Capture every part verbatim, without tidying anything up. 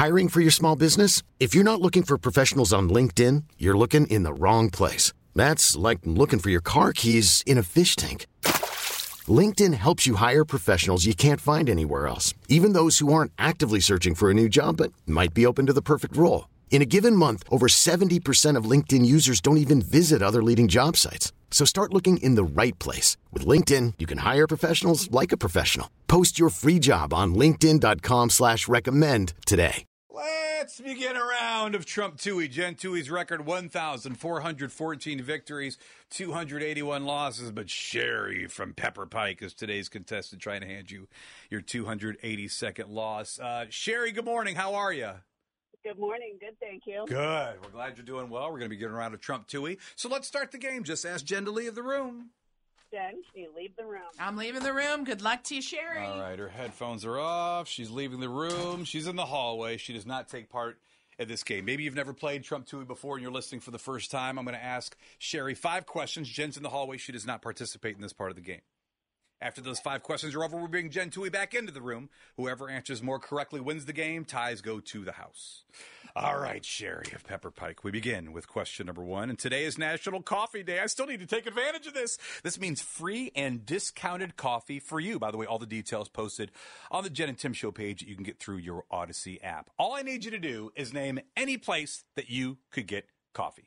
Hiring for your small business? If you're not looking for professionals on LinkedIn, you're looking in the wrong place. That's like looking for your car keys in a fish tank. LinkedIn helps you hire professionals you can't find anywhere else, even those who aren't actively searching for a new job but might be open to the perfect role. In a given month, over seventy percent of LinkedIn users don't even visit other leading job sites. So start looking in the right place. With LinkedIn, you can hire professionals like a professional. Post your free job on linkedin.com slash recommend today. Let's begin a round of Trump Toohey. Jen Toohey's record, one thousand four hundred fourteen victories, two hundred eighty-one losses. But Sherry from Pepper Pike is today's contestant, trying to hand you your two hundred eighty-second loss. Uh, Sherry, good morning. How are you? Good morning. Good, thank you. Good. We're glad you're doing well. We're going to be getting around to Trump Toohey. So let's start the game. Just ask Jen to leave the room. Jen, you leave the room. I'm leaving the room. Good luck to you, Sherry. All right. Her headphones are off. She's leaving the room. She's in the hallway. She does not take part in this game. Maybe you've never played Trump Toohey before and you're listening for the first time. I'm going to ask Sherry five questions. Jen's in the hallway. She does not participate in this part of the game. After those five questions are over, we bring Jen Toohey back into the room. Whoever answers more correctly wins the game. Ties go to the house. All right, Sherry of Pepper Pike. We begin with question number one. And today is National Coffee Day. I still need to take advantage of this. This means free and discounted coffee for you. By the way, all the details posted on the Jen and Tim Show page that you can get through your Odyssey app. All I need you to do is name any place that you could get coffee.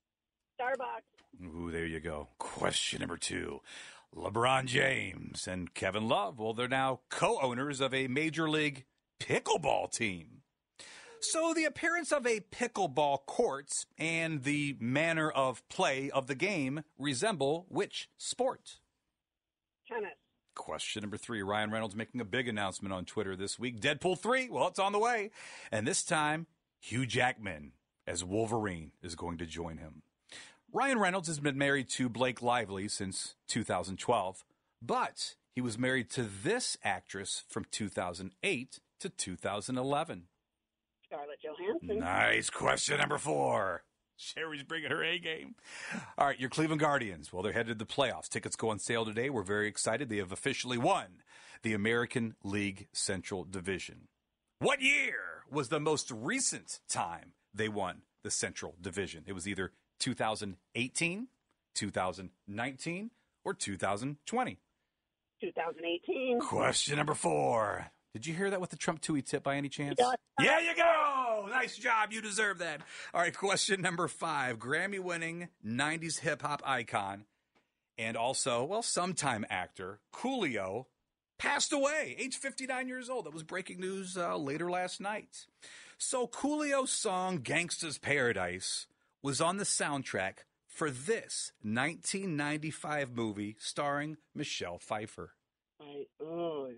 Starbucks. Ooh, there you go. Question number two. LeBron James and Kevin Love, well, they're now co-owners of a Major League pickleball team. So the appearance of a pickleball court and the manner of play of the game resemble which sport? Tennis. Question number three. Ryan Reynolds making a big announcement on Twitter this week. Deadpool three, well, it's on the way. And this time, Hugh Jackman as Wolverine is going to join him. Ryan Reynolds has been married to Blake Lively since two thousand twelve, but he was married to this actress from two thousand eight to two thousand eleven. Scarlett Johansson. Nice. Question number four. Sherry's bringing her A game. All right, your Cleveland Guardians. Well, they're headed to the playoffs. Tickets go on sale today. We're very excited. They have officially won the American League Central Division. What year was the most recent time they won the Central Division? It was either two thousand eighteen, two thousand nineteen, or two thousand twenty. two thousand eighteen. Question number four. Did you hear that with the Trump Toohey tip by any chance? Yeah. Yeah, you go. Nice job. You deserve that. All right, question number five. Grammy-winning nineties hip-hop icon and also, well, sometime actor, Coolio, passed away, age fifty-nine years old. That was breaking news uh, later last night. So Coolio's song, Gangsta's Paradise, was on the soundtrack for this nineteen ninety-five movie starring Michelle Pfeiffer. I, oh,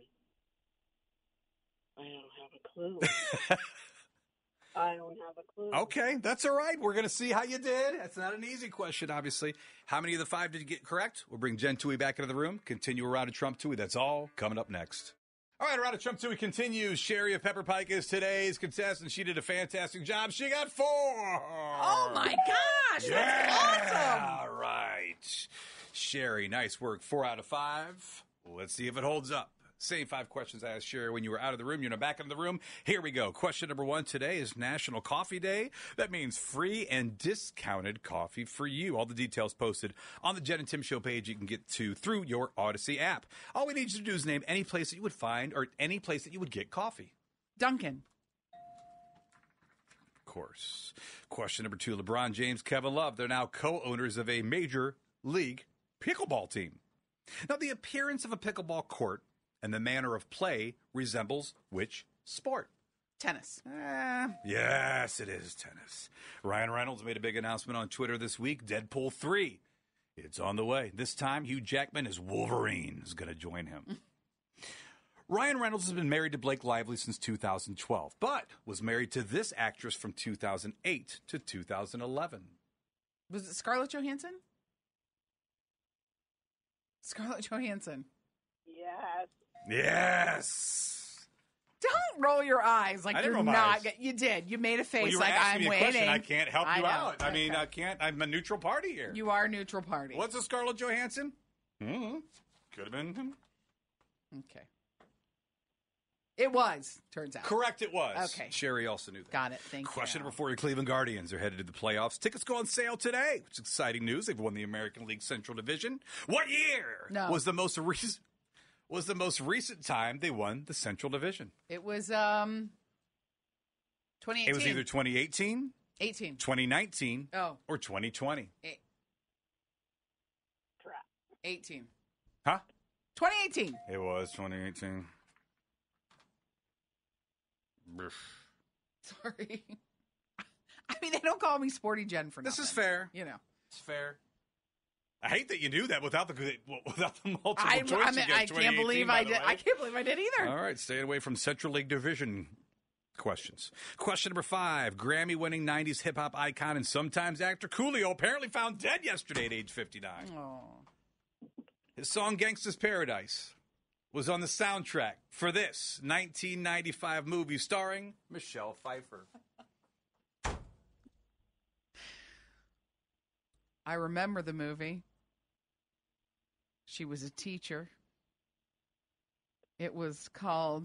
I don't have a clue. I don't have a clue. Okay, that's all right. We're going to see how you did. That's not an easy question, obviously. How many of the five did you get correct? We'll bring Jen Toohey back into the room. Continue around to Trump Toohey. That's all coming up next. All right, around to Trump Toohey continues. Sherry of Pepper Pike is today's contestant. She did a fantastic job. She got four. Oh, my gosh. Yeah. That's awesome. All right. Sherry, nice work. Four out of five. Let's see if it holds up. Same five questions I asked Sherry when you were out of the room. You're now back in the room. Here we go. Question number one today is National Coffee Day. That means free and discounted coffee for you. All the details posted on the Jen and Tim Show page you can get to through your Odyssey app. All we need you to do is name any place that you would find or any place that you would get coffee. Duncan. Of course. Question number two, LeBron James, Kevin Love. They're now co-owners of a Major League pickleball team. Now, the appearance of a pickleball court and the manner of play resembles which sport? Tennis. Eh, yes, it is tennis. Ryan Reynolds made a big announcement on Twitter this week. Deadpool three. It's on the way. This time, Hugh Jackman as Wolverine is going to join him. Ryan Reynolds has been married to Blake Lively since two thousand twelve, but was married to this actress from two thousand eight to two thousand eleven. Was it Scarlett Johansson? Scarlett Johansson. Yes. Yes. Don't roll your eyes like I didn't you're roll my not. eyes. Get, you did. You made a face Well, you were like asking I'm me a waiting. question. I can't help I you know. out. I Okay. mean, I can't. I'm a neutral party here. You are neutral party. What's a Scarlett Johansson? Mm-hmm. Could have been him. Okay. It was, turns out. Correct, it was. Okay. Sherry also knew that. Got it. Thank you. Question number four, your Cleveland Guardians are headed to the playoffs. Tickets go on sale today, which is exciting news. They've won the American League Central Division. What year No. was the most recent was the most recent time they won the Central Division? It was um twenty eighteen. It was either twenty eighteen, eighteen. twenty nineteen, Oh. or twenty twenty. Eight. Crap. eighteen. Huh? twenty eighteen. It was twenty eighteen. Sorry. I mean, they don't call me Sporty Jen for This nothing. is fair. You know. It's fair. I hate that you knew that without the without the multiple I, choice. I, you mean, got I can't believe by I the did. way. I can't believe I did either. All right, staying away from Central League Division questions. Question number five. Grammy-winning nineties hip-hop icon and sometimes actor Coolio apparently found dead yesterday at age fifty-nine. Oh. His song Gangsta's Paradise was on the soundtrack for this nineteen ninety-five movie starring Michelle Pfeiffer. I remember the movie. She was a teacher. It was called,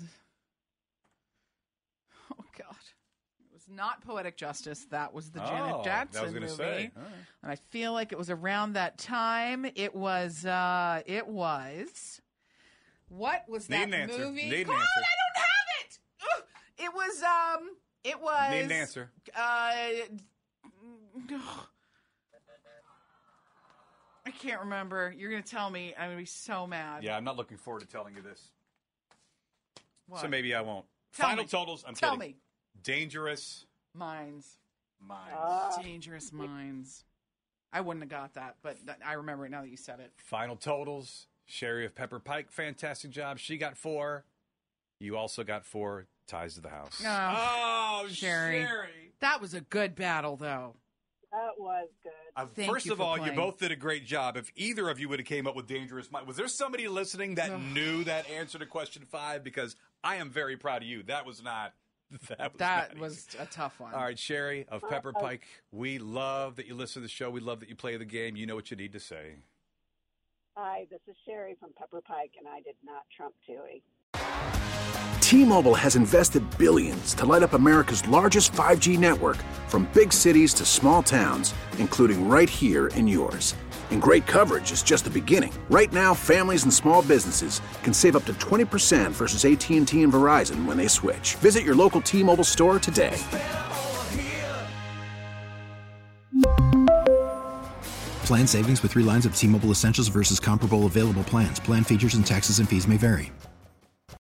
oh, God. It was not Poetic Justice. That was the Janet Oh, Jackson I was gonna movie. say. All right. And I feel like it was around that time. It was, uh, it was, what was Need that an answer. movie Need an called? answer. I don't have it. Ugh. It was, um, it was. Need an answer. Uh, I can't remember. You're going to tell me. I'm going to be so mad. Yeah, I'm not looking forward to telling you this. What? So maybe I won't. Tell Final me. totals. I'm Tell kidding. me. Dangerous Minds. Minds. Ah. Dangerous Minds. I wouldn't have got that, but th- I remember it now that you said it. Final totals. Sherry of Pepper Pike, fantastic job. She got four. You also got four. Ties to the house. Oh, Oh, Sherry. Sherry. That was a good battle, though. That was good. Uh, Thank first you of for all, playing. you both did a great job. If either of you would have came up with Dangerous Minds, was there somebody listening that Ugh. knew that answer to question five? Because I am very proud of you. That was not. That was. That not was easy. a tough one. All right, Sherry of Pepper Pike. We love that you listen to the show. We love that you play the game. You know what you need to say. Hi, this is Sherry from Pepper Pike, and I did not trump Tui. T-Mobile has invested billions to light up America's largest five G network, from big cities to small towns, including right here in yours. And great coverage is just the beginning. Right now, families and small businesses can save up to twenty percent versus A T and T and Verizon when they switch. Visit your local T-Mobile store today. Plan savings with three lines of T-Mobile Essentials versus comparable available plans. Plan features and taxes and fees may vary.